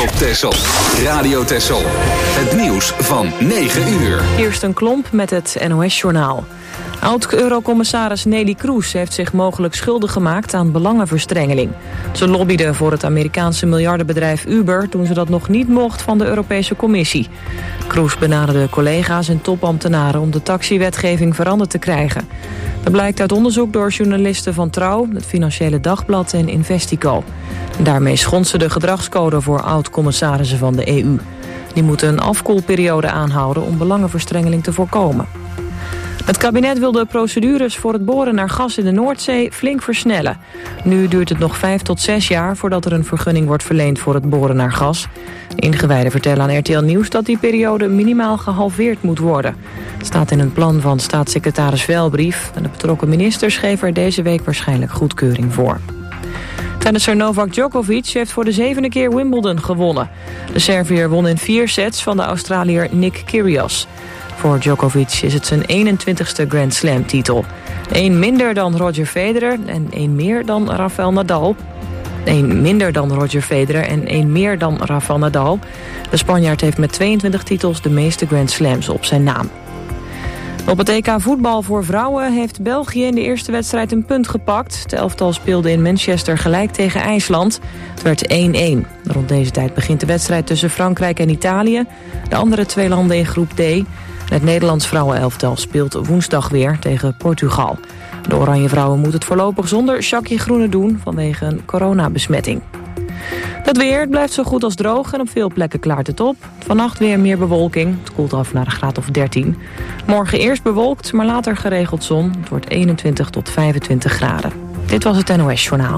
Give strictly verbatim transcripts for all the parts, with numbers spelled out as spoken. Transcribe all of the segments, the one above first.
op Texel. Radio Texel. Het nieuws van negen uur. Kirsten Klomp met het N O S-journaal. Oud-Eurocommissaris Neelie Kroes heeft zich mogelijk schuldig gemaakt aan belangenverstrengeling. Ze lobbyde voor het Amerikaanse miljardenbedrijf Uber toen ze dat nog niet mocht van de Europese Commissie. Kroes benaderde collega's en topambtenaren om de taxiwetgeving veranderd te krijgen. Dat blijkt uit onderzoek door journalisten van Trouw, het Financiële Dagblad en Investico. Daarmee schond ze de gedragscode voor oud-commissarissen van de E U. Die moeten een afkoelperiode aanhouden om belangenverstrengeling te voorkomen. Het kabinet wil de procedures voor het boren naar gas in de Noordzee flink versnellen. Nu duurt het nog vijf tot zes jaar voordat er een vergunning wordt verleend voor het boren naar gas. Ingewijden vertellen aan R T L Nieuws dat die periode minimaal gehalveerd moet worden. Het staat in een plan van staatssecretaris Velbrief en de betrokken ministers geven er deze week waarschijnlijk goedkeuring voor. Tennisser Novak Djokovic heeft voor de zevende keer Wimbledon gewonnen. De Serviër won in vier sets van de Australiër Nick Kyrgios. Voor Djokovic is het zijn eenentwintigste Grand Slam-titel. Eén minder dan Roger Federer en één meer dan Rafael Nadal. Eén minder dan Roger Federer en één meer dan Rafael Nadal. De Spanjaard heeft met tweeëntwintig titels de meeste Grand Slams op zijn naam. Op het E K voetbal voor vrouwen heeft België in de eerste wedstrijd een punt gepakt. Het elftal speelde in Manchester gelijk tegen IJsland. Het werd één-één. Rond deze tijd begint de wedstrijd tussen Frankrijk en Italië. De andere twee landen in groep D. Het Nederlands vrouwenelftal speelt woensdag weer tegen Portugal. De Oranje Vrouwen moeten het voorlopig zonder Jackie Groene doen vanwege een coronabesmetting. Het weer blijft zo goed als droog en op veel plekken klaart het op. Vannacht weer meer bewolking. Het koelt af naar een graad of dertien. Morgen eerst bewolkt, maar later geregeld zon. Het wordt eenentwintig tot vijfentwintig graden. Dit was het N O S-journaal.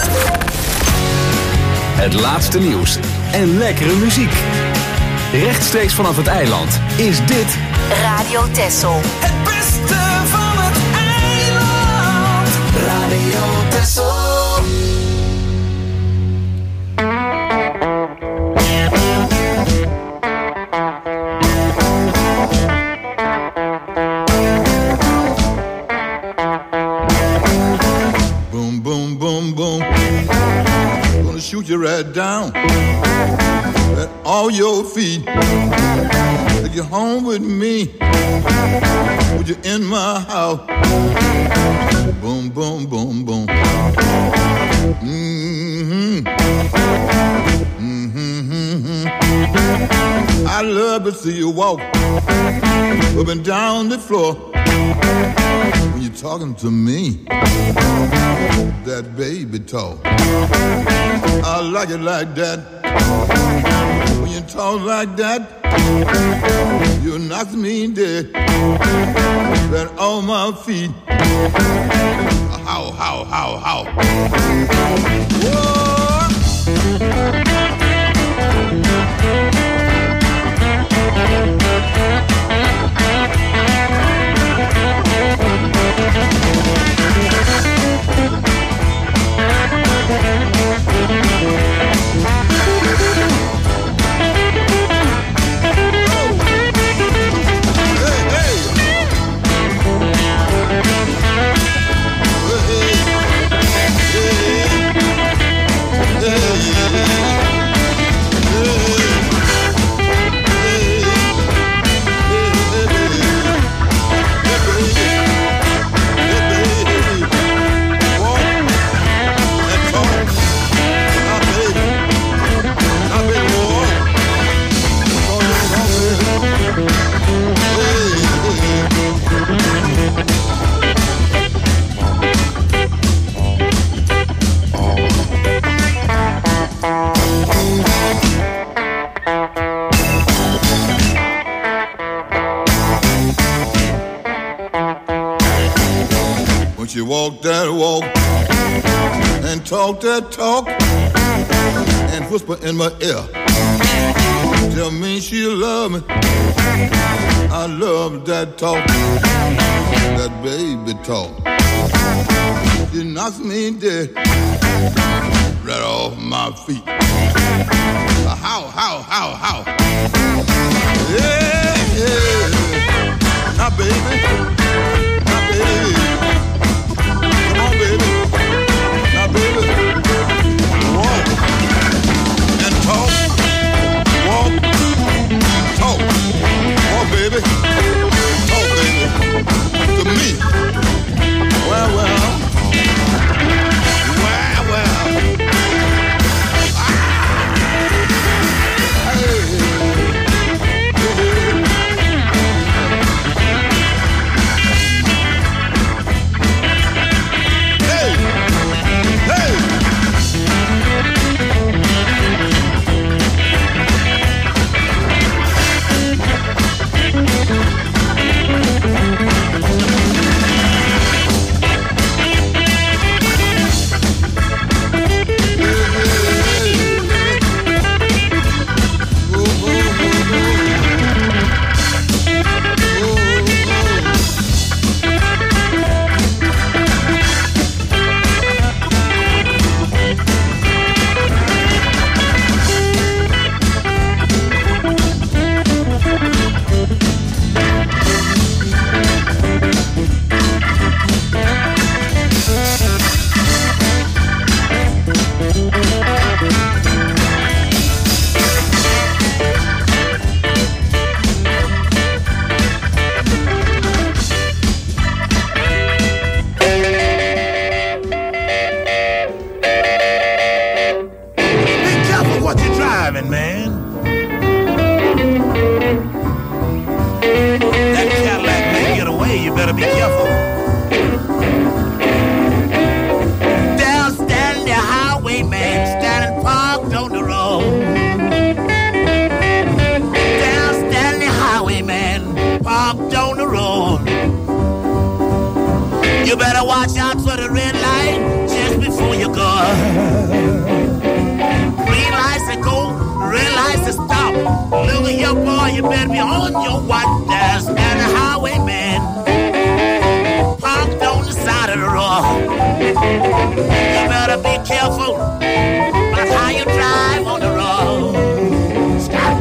Het laatste nieuws en lekkere muziek. Rechtstreeks vanaf het eiland is dit Radio Texel. Het beste van het eiland. Radio Texel. Boom, boom, boom, boom. Gonna shoot you right down at all your feet. Take you home with me. Put you in my house. Boom, boom, boom, boom. Mm-hmm. Mm-hmm, mm-hmm. I love to see you walk up and down the floor when you're talking to me. That baby talk. I like it like that. When you talk like that, you knock me dead. Right on my feet. How, how, how, how. Whoa. You walk that walk and talk that talk and whisper in my ear. Tell me she love me. I love that talk, that baby talk. She knocks me dead right off my feet. How, how, how, how? Yeah, yeah. Now, baby, now, baby. Come on, baby. Now, baby. Walk and talk. for the red light just before you go. Green lights to go, red lights to stop. Look at your boy, you better be on your watch. There's and a highwayman parked on the side of the road. You better be careful about how you drive on the road. Stop.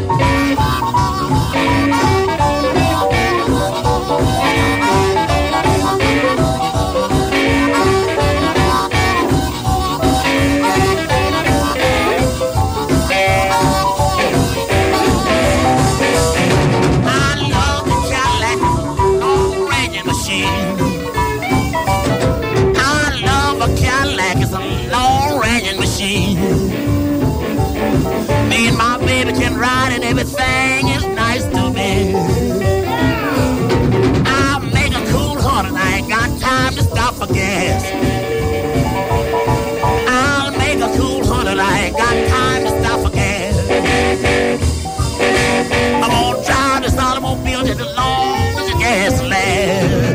Me and my baby can ride and everything is nice to me. I'll make a cool heart and I ain't got time to stop for gas. I'll make a cool heart and I ain't got time to stop for gas. I'm gonna drive this automobile just as long as the gas lasts.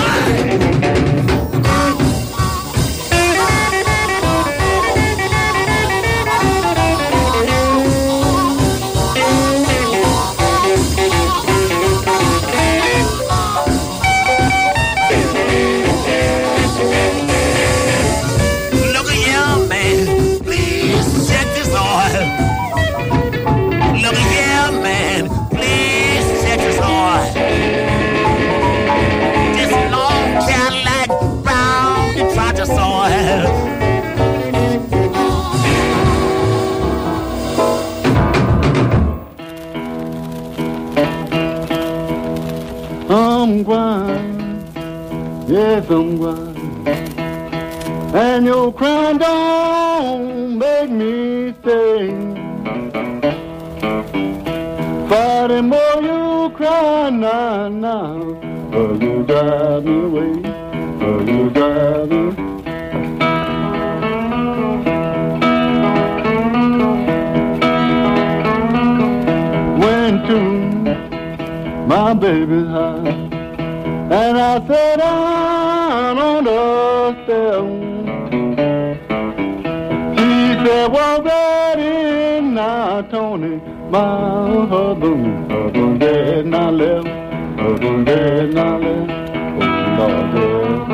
I'm grind, yes I'm grind, and your crying don't make me stay. For the more you cry now, now, oh, you drive me away, oh, you drive me. Went to my baby's house, and I sat down on the stairs. She said, walk right in now, Tony, my husband, husband dead, now left, husband dead, now left, oh Lord, dead,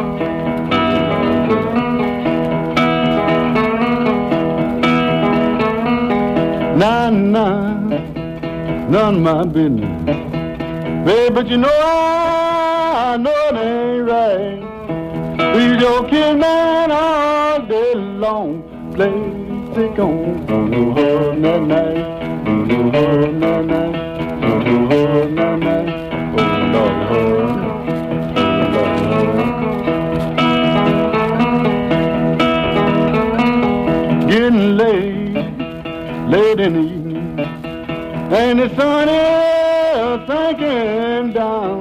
oh Lord, dead. Nah, nah, none of my business. Baby, but you know I know it ain't right. Please don't kill man all day long. Play sick on, don't know her that night, don't know her that night, don't know her that night. Oh Lord, her, oh Lord, her. Getting late, late in the evening, and the sun is sinking down.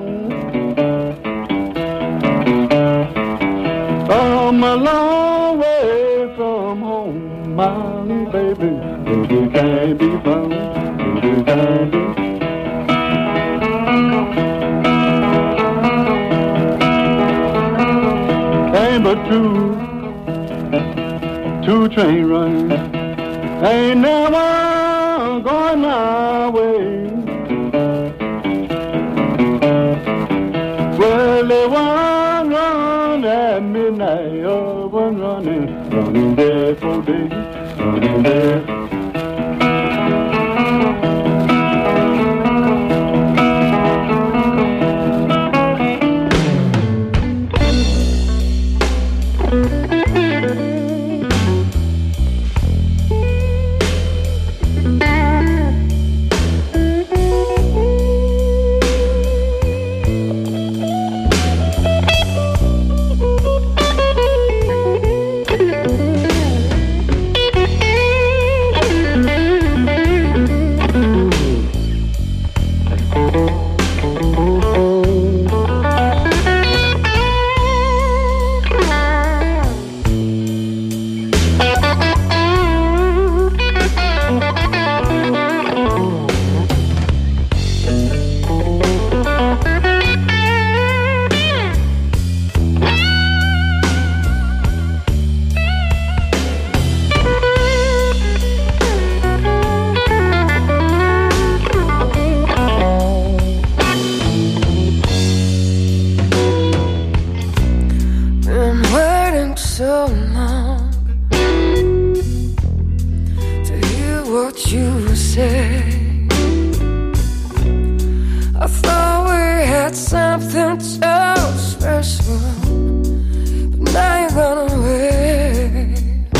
I'm a long way from home, my baby, baby can't be found, baby can't be. Ain't but two, two train runs, ain't never going my way. Well, they one run at midnight, oh, one running, running there for days, running there. been waiting so long to hear what you say. I thought we had something so special, but now you're gone away.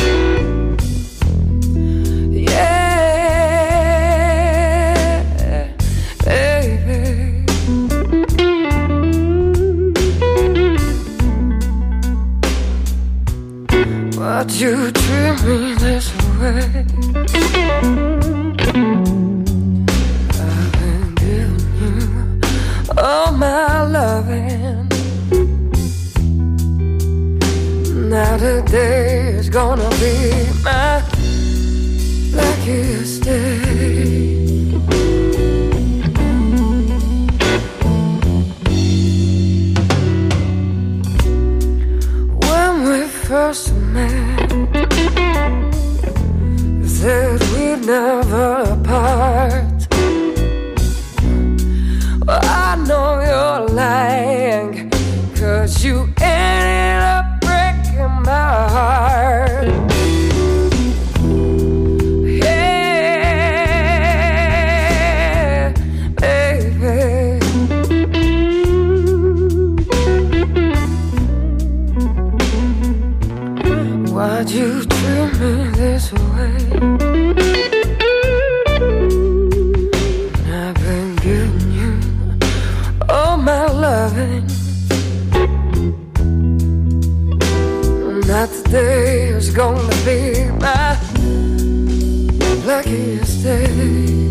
Yeah, baby. Why'd you treat me this way? I've been giving you all my loving. Now today is gonna be my luckiest day. When we first met, you said we'd never part. Well, I know you're lying, 'cause you ended up breaking my heart. Yeah, baby. Why'd you treat me this way? I've been giving you all my loving. Not today is gonna be my luckiest day.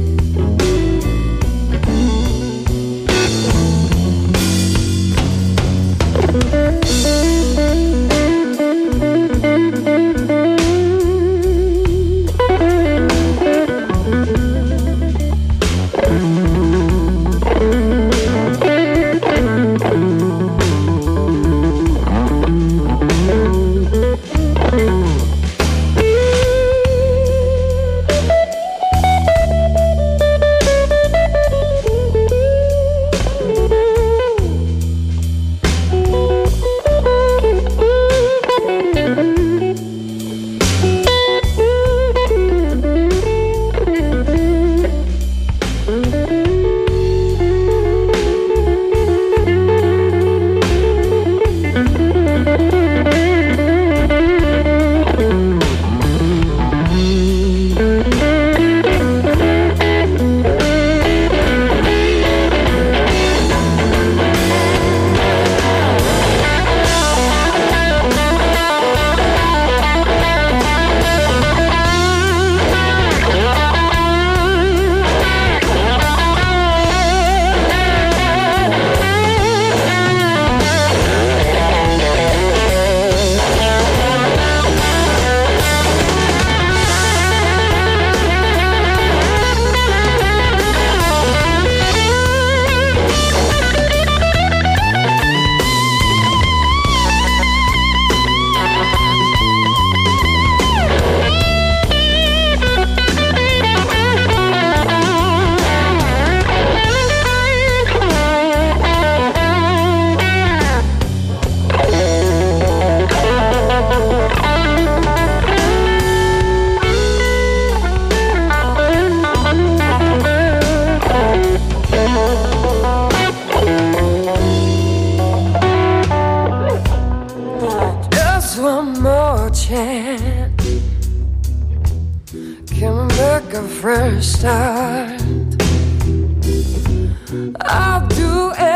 I'll do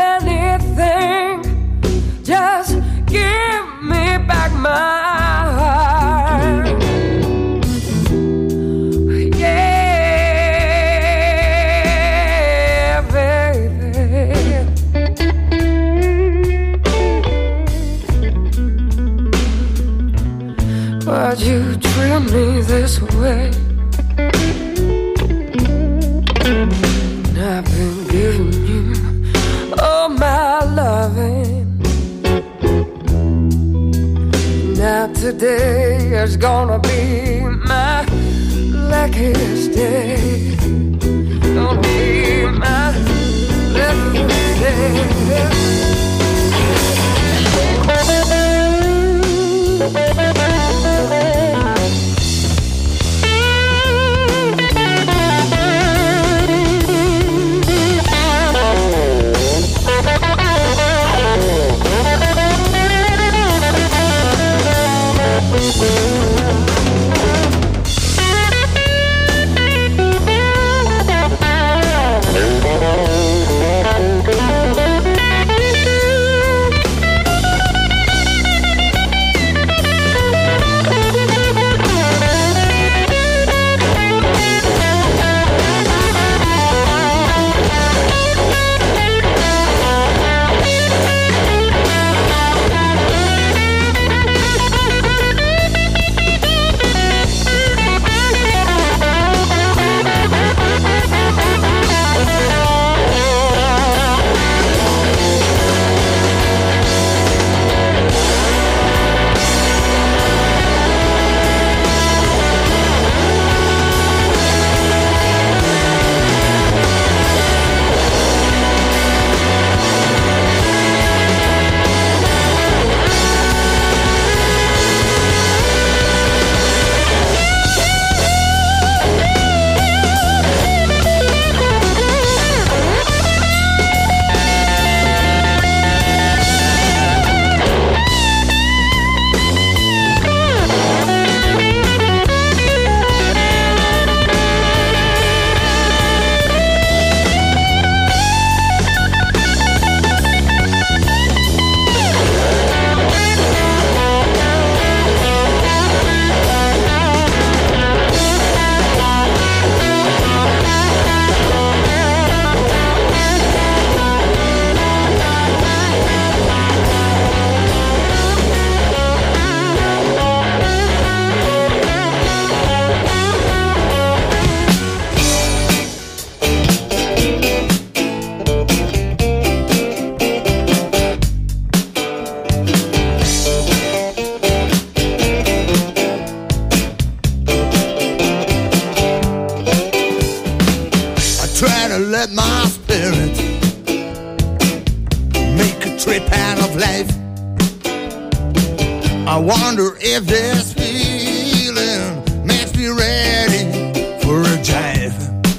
anything, just give me back my heart. Yeah, baby. Why'd you treat me this way? I've been giving you all my loving. Now today is gonna be my luckiest day. Gonna be my luckiest day. I wonder if this feeling makes me ready for a jive.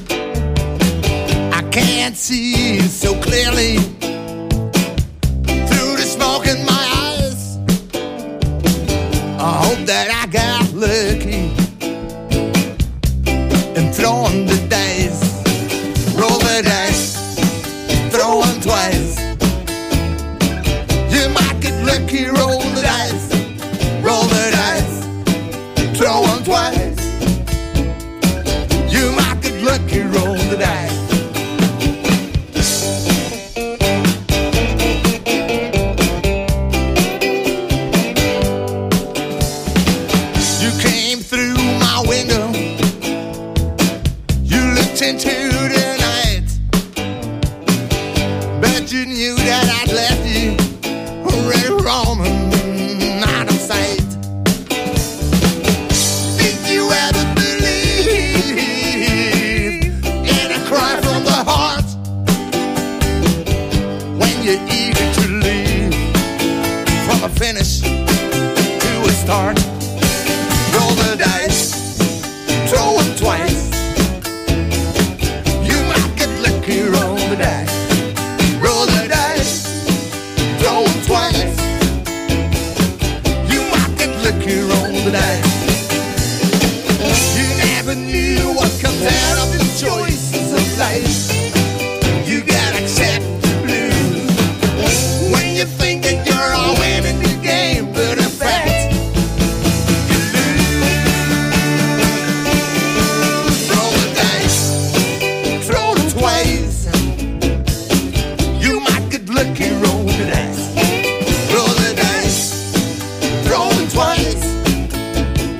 I can't see so clearly through the smoke in my eyes. I hope that I got lucky and throwing the dice. Roll the dice, throw them twice. You might get lucky, roll the dice. Roll the dice, throw them twice. You might get lucky, roll the dice. You came through my window, you looked into the night, but you knew that I'd left you already roaming out of sight. Did you ever believe in a cry from the heart when you're eager to leave from a finish to a start? Roll the dice, throw them twice. You might get lucky, roll the dice. Roll the dice, throw them twice. You might get lucky, roll the dice. You never knew what comes out of the choices of life. You gotta accept the blues when you think that you're all winning the game, but in fact you lose. Roll the dice, throw them twice. You might get lucky, roll the dice. Roll the dice, throw them twice.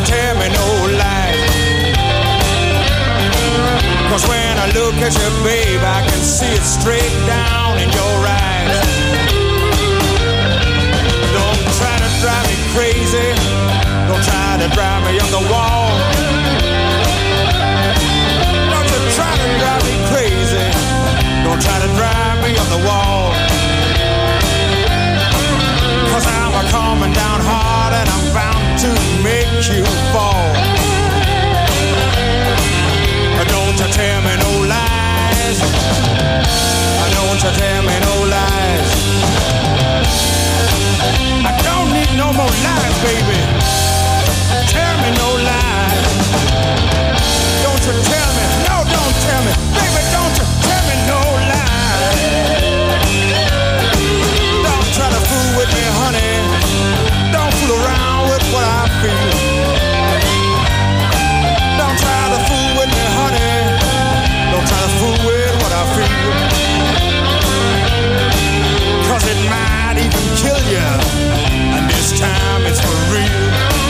tell me no lies. 'Cause when I look at you, babe, I can see it straight down in your eyes. Don't try to drive me crazy. Don't try to drive me on the wall. Don't you try to drive me crazy. Don't try to drive me on the wall. 'Cause I'm a coming down hard and I'm bound to make you fall. Don't you tell me no lies. Don't you tell me no lies. I don't need no more lies, baby. Tell me no lies. Don't you tell me, no, don't tell me, baby, don't you tell me no lies. Don't try to fool with me, honey. Don't fool around with what I feel. Don't try to fool with me, honey. Don't try to fool with what I feel. 'Cause it might even kill you. And this time it's for real.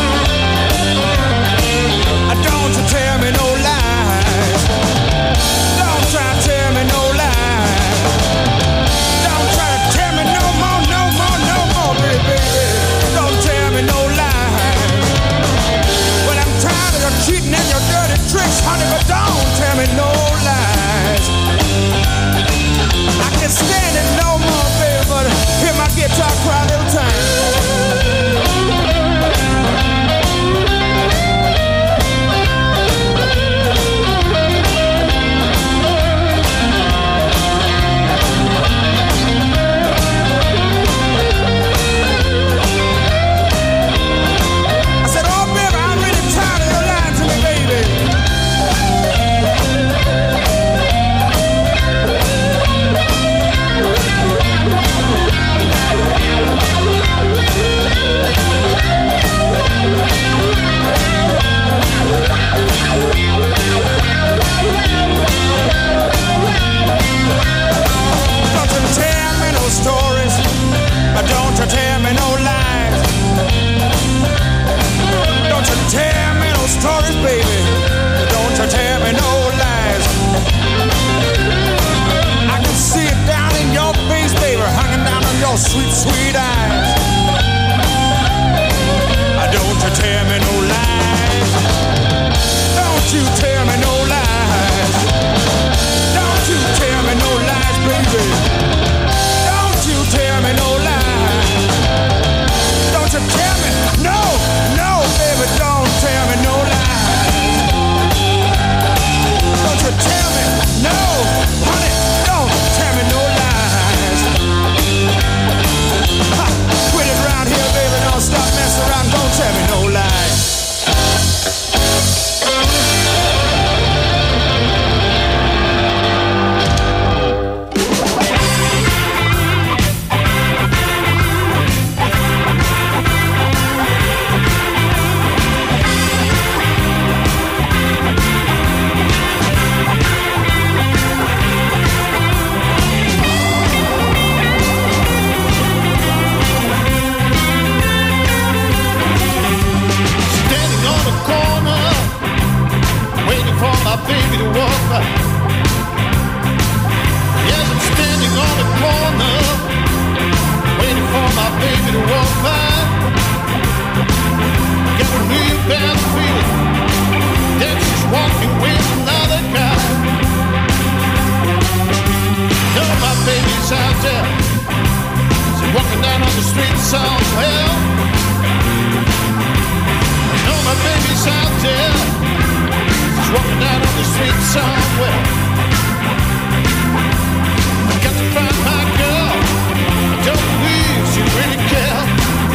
Don't you tell me no lies. Don't try to tell me no lies. Don't try to tell me no more, no more, no more, baby. Don't tell me no lies. Well, I'm tired of your cheating and your dirty tricks, honey, but don't tell me no lies. I can't stand it no more, baby, but hear my guitar cry a little time. Don't you tell me no lies. Don't you tell me no stories, baby. Don't you tell me no lies. I can see it down in your face, baby, hanging down on your sweet, sweet eyes. Don't you tell me no lies. Don't you tell me no lies. Don't you tell me no lies, baby. Don't you tell me no lies. Don't you tell me, no, no, baby, don't tell me no lies. Don't you tell me, no, honey, don't tell me no lies. Ha, quit it around here, baby, don't stop messing around, don't tell me no lies. Baby to walk by. Yes, I'm standing on the corner, waiting for my baby to walk by. Got a real bad feeling that she's walking with another guy. No, my baby's out there, she's walking down on the street somewhere. No, my baby's out there, walking down on the street somewhere. I got to find my girl. I don't believe she really cares.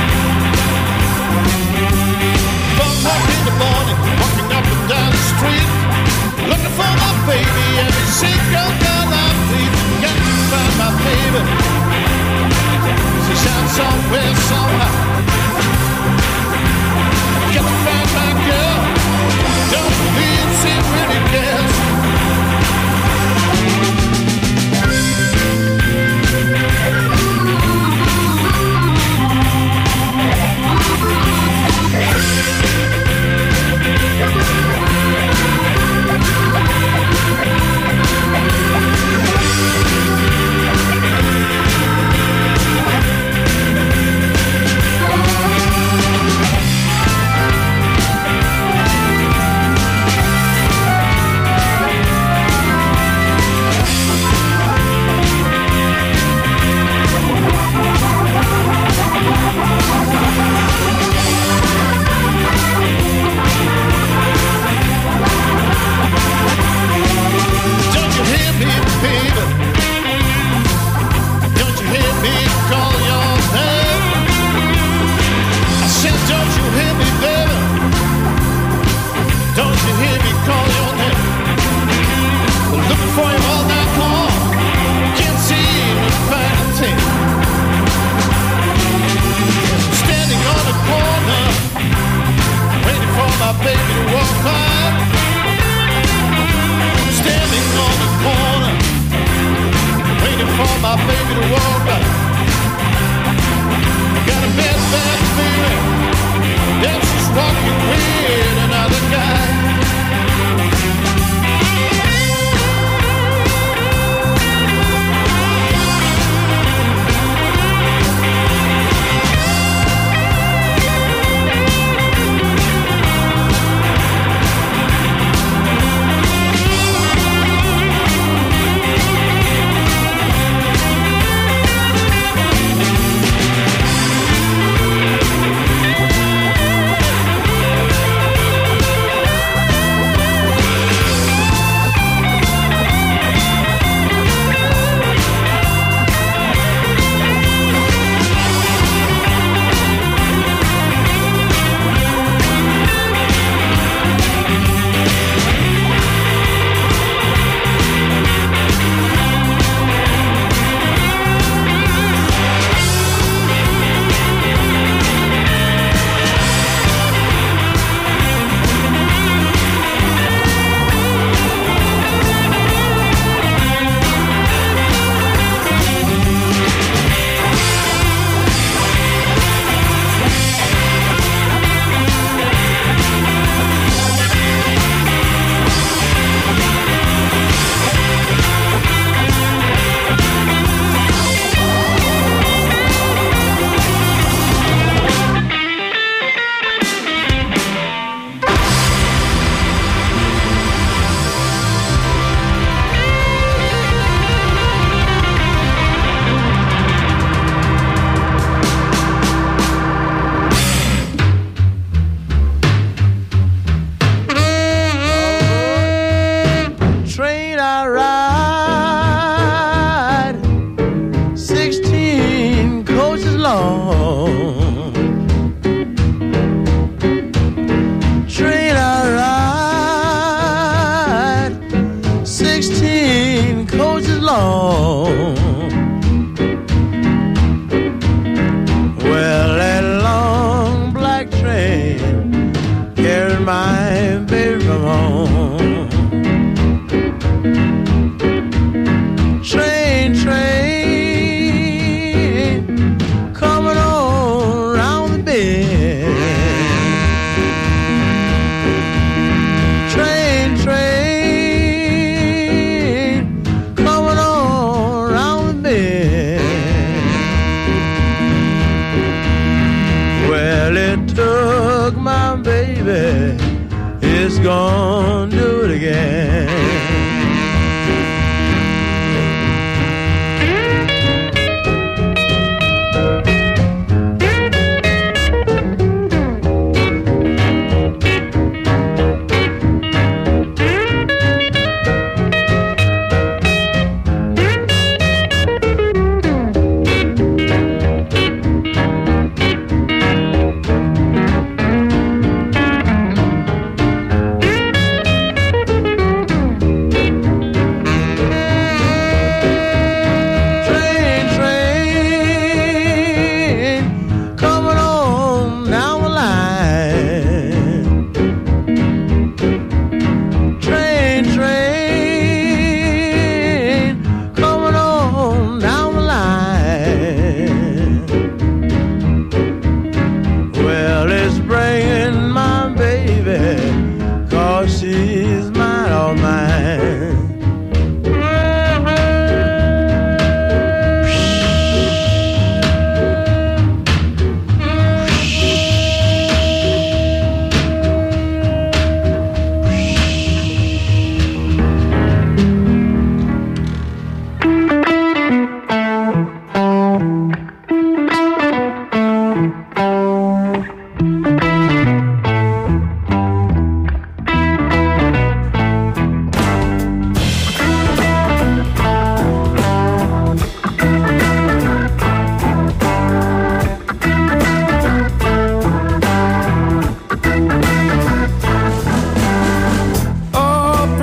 But walk in the morning, walking up and down the street, looking for my baby, every single girl I meet. Got to find my baby. She's out somewhere, somehow. Got to find my girl. Don't believe she really cares.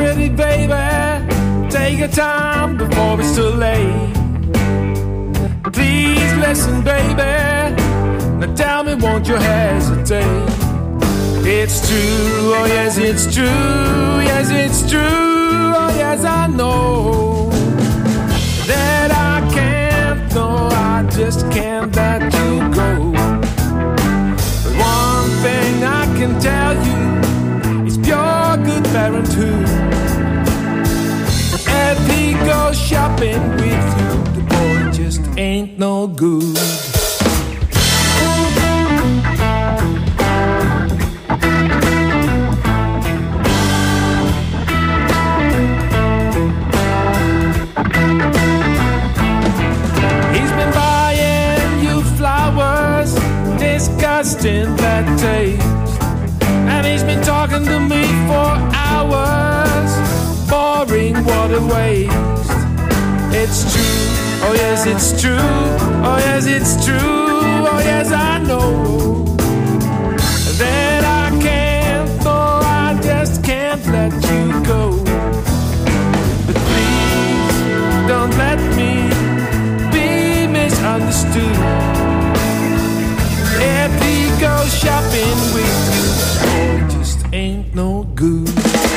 pretty baby, take your time before it's too late. Please listen, baby. Now tell me, won't you hesitate? It's true, oh yes, it's true, yes, it's true, oh yes, I know that I can't, no, I just can't let you go. But one thing I can tell you is pure good parenthood. If he goes shopping with you, the boy just ain't no good. In that taste, and he's been talking to me for hours. Boring, what a waste. It's true, oh yes, it's true, oh yes, it's true, oh yes, I know that I can't, no, I just can't let you go. But please, don't let me be misunderstood. If he goes shopping with you, oh, it just ain't no good.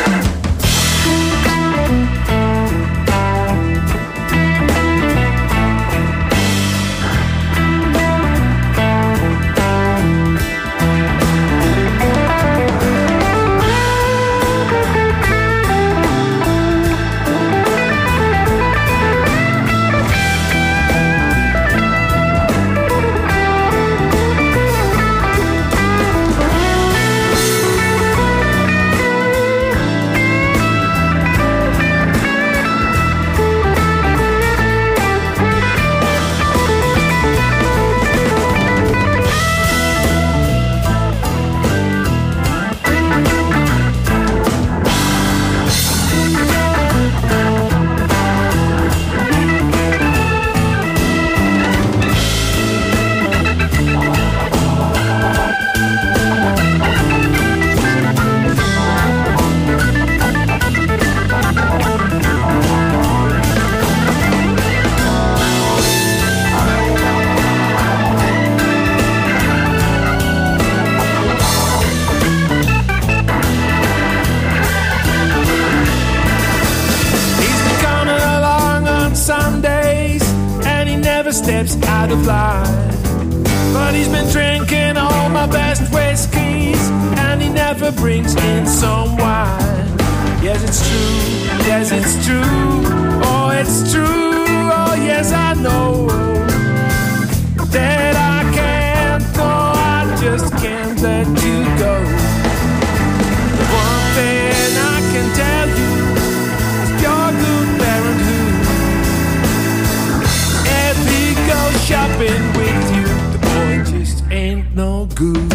Steps out of line, but he's been drinking all my best whiskeys, and he never brings in some wine. Yes, it's true, yes, it's true, oh, it's true, oh, yes, I know that I can't, no, I just can't let you go. The one thing I can tell you is you're good parenthood. Go shopping with you, the boy just ain't no good.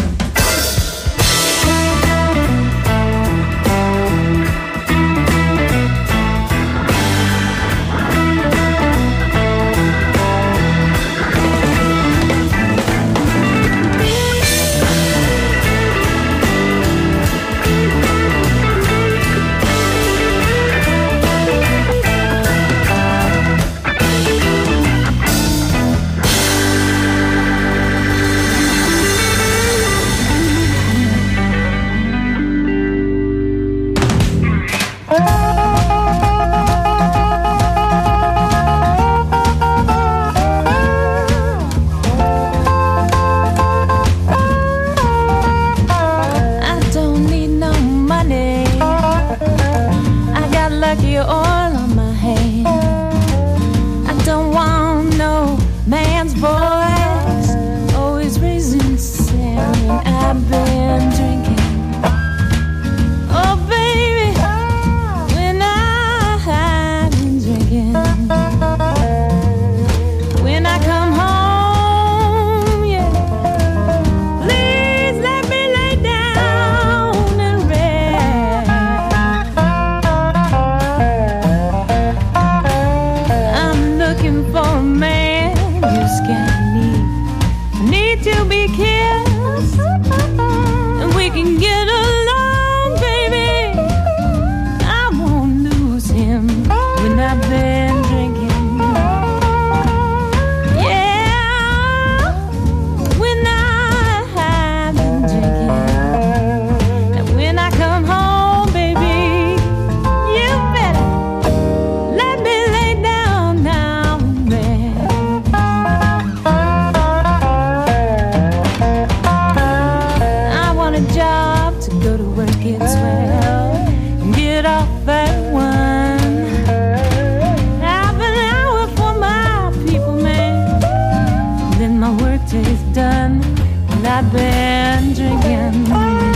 I've been drinking.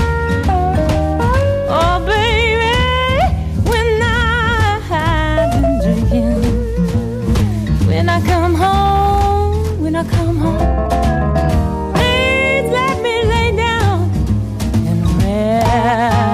Oh, baby, when I've been drinking. When I come home, when I come home, please let me lay down and rest.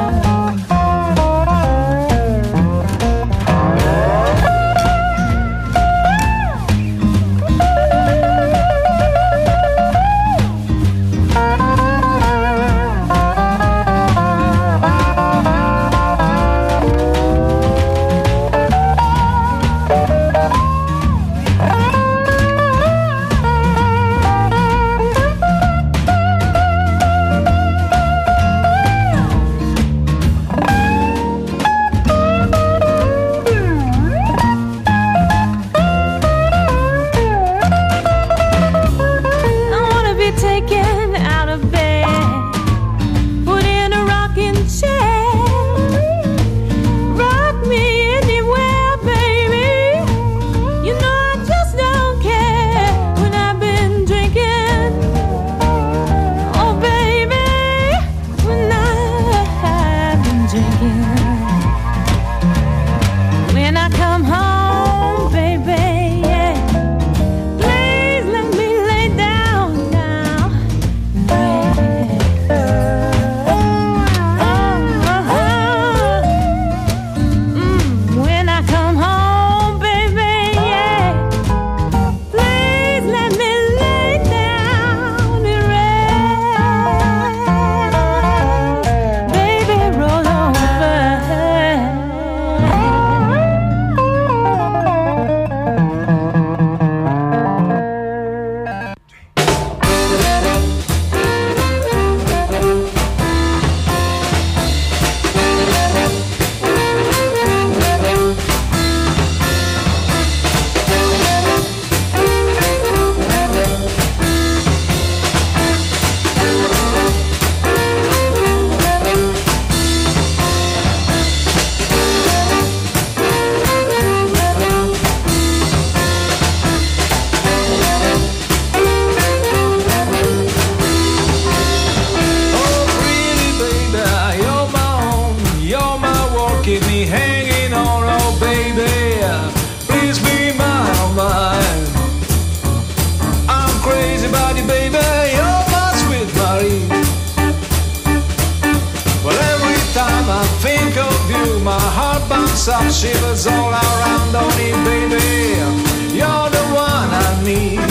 Some shivers all around on me, baby. You're the one I need.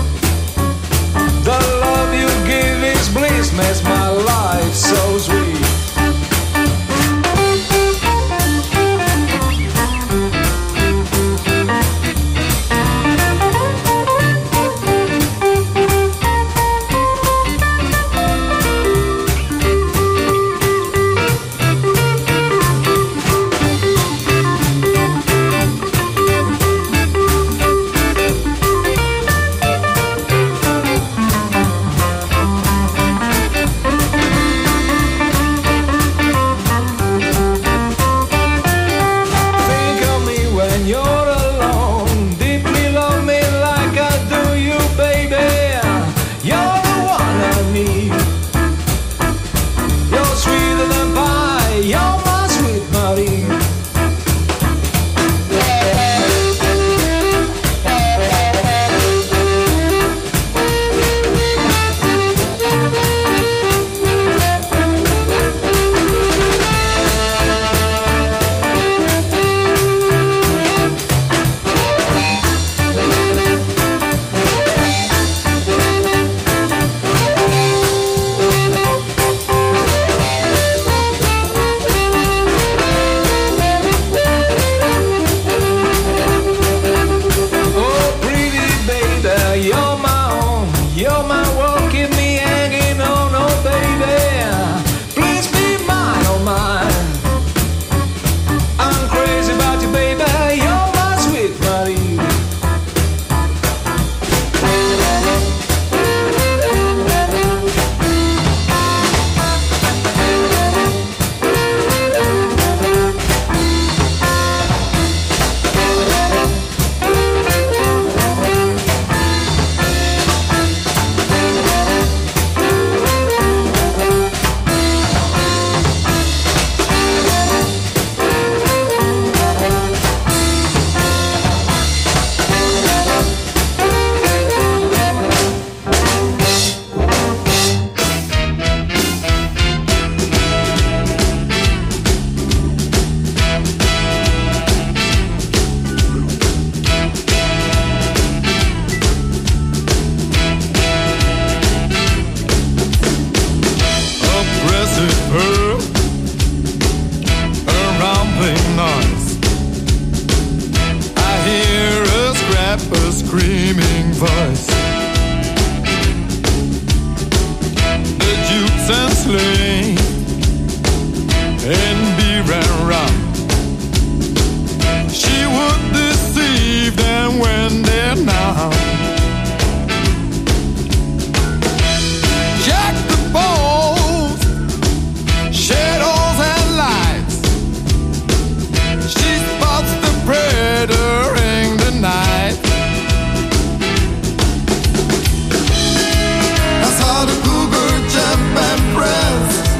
The love you give is bliss, makes my life so sweet. gambling and beer and rum. She would deceive them when they're numb. Jack the balls, shadows and lights. She spots the predator in the night. I saw the cougar jump and press.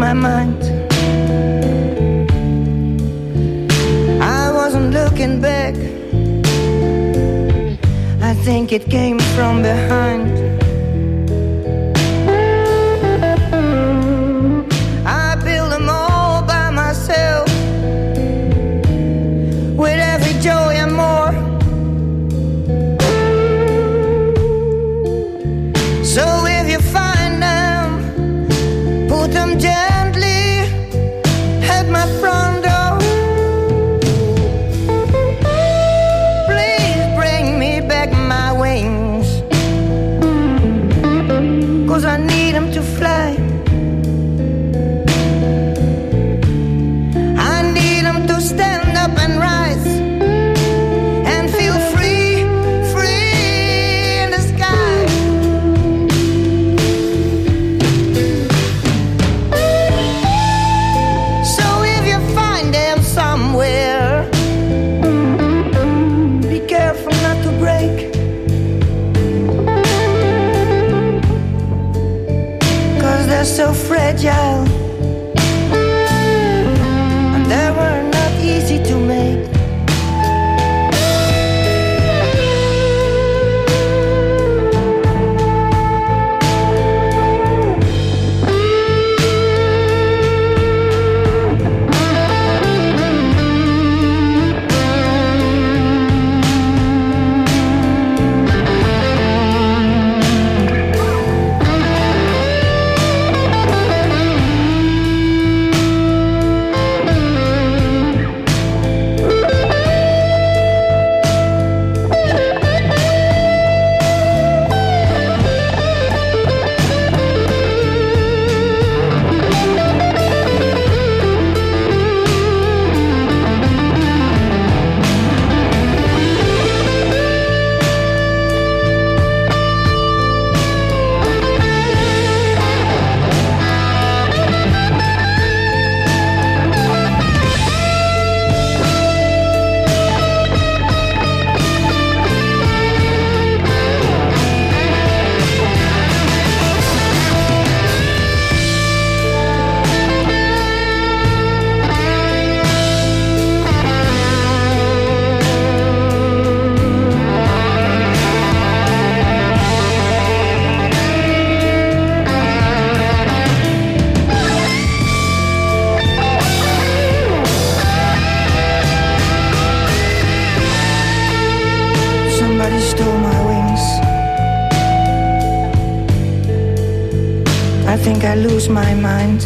my mind. I wasn't looking back. I think it came from behind. I built them all by myself, with every joy and more. So if you find them, put them gently at my front door. Please bring me back my wings, 'cause I need them to fly. I need them to stand up and rise and feel free, free in the sky. So if you find them somewhere, be careful not to break, 'cause they're so fragile and they were not easy to make. Somebody stole my wings. I think I lose my mind.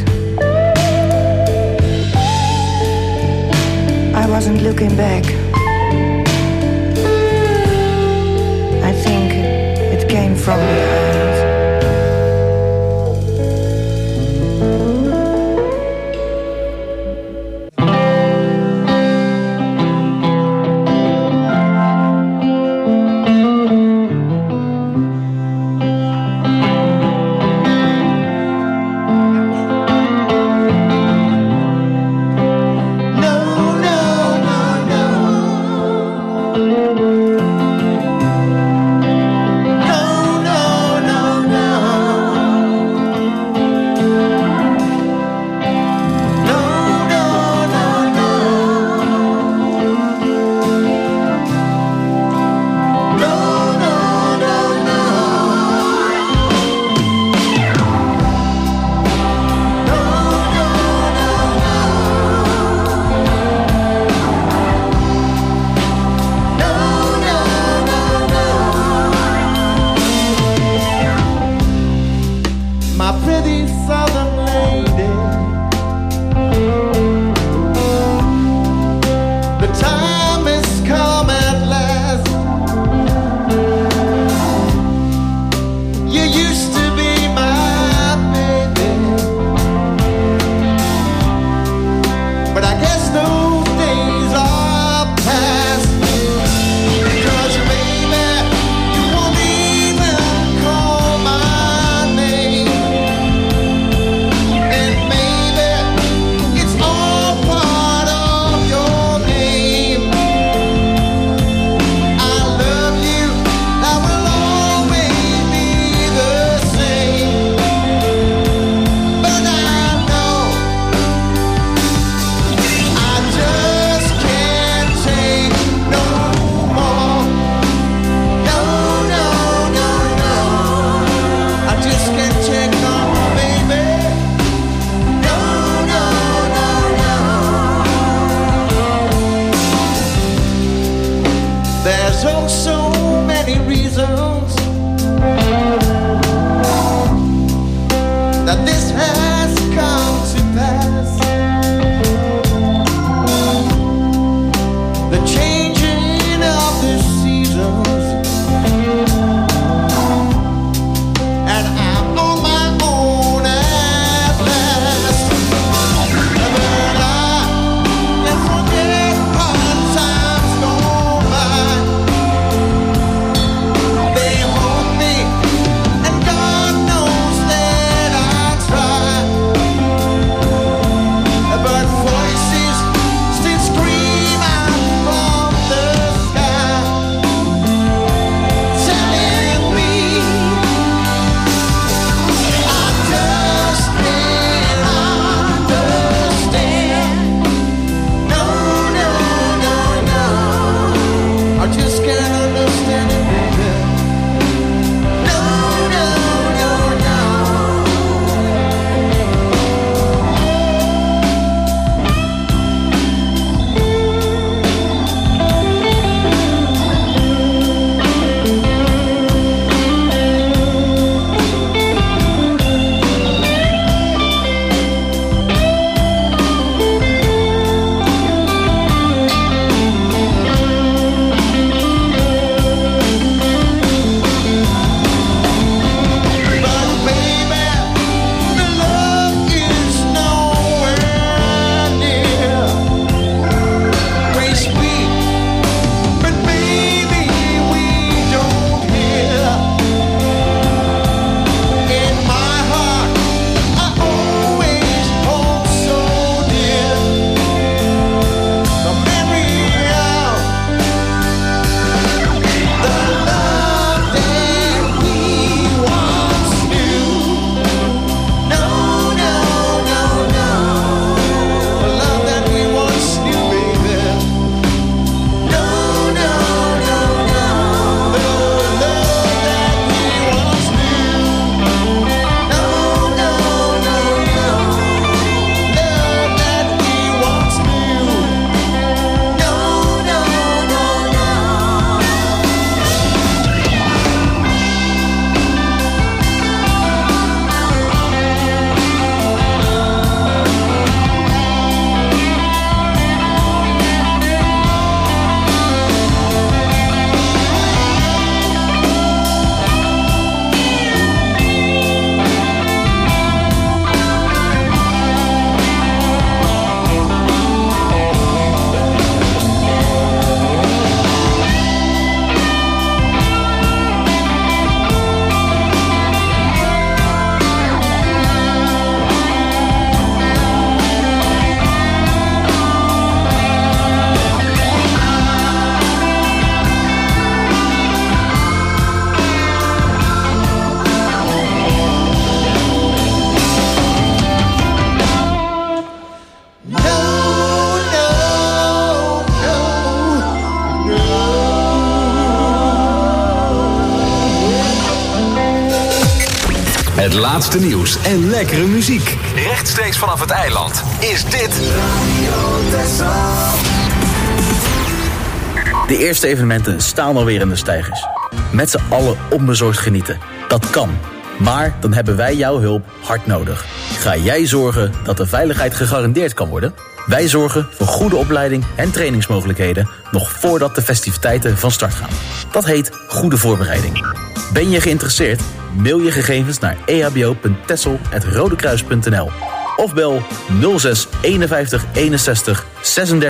I wasn't looking back. I think it came from behind. No, no, no. Het laatste nieuws en lekkere muziek. Rechtstreeks vanaf het eiland is dit Radio Texel. De eerste evenementen staan alweer in de steigers. Met z'n allen onbezorgd genieten. Dat kan. Maar dan hebben wij jouw hulp hard nodig. Ga jij zorgen dat de veiligheid gegarandeerd kan worden? Wij zorgen voor goede opleiding en trainingsmogelijkheden nog voordat de festiviteiten van start gaan. Dat heet goede voorbereiding. Ben je geïnteresseerd? Mail je gegevens naar e h b o punt texel apenstaartje rodekruis punt n l of bel nul zes eenenvijftig eenenzestig zesendertig